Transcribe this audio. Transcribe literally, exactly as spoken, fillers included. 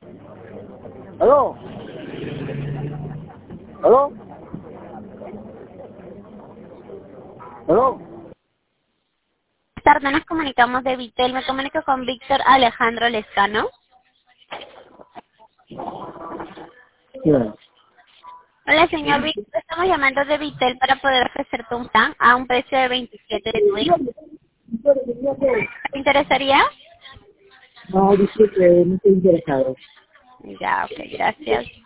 ¿Aló? ¿Aló? ¿Aló? Buenas tardes, nos comunicamos de Vitel. Me comunico con Víctor Alejandro Lescano. Bien. Hola, señor Víctor. Estamos llamando de Vitel para poder ofrecerte un plan a un precio de veintisiete de tu hijo. ¿Te interesaría? No, disculpe, no estoy interesado. Ya, ok, gracias.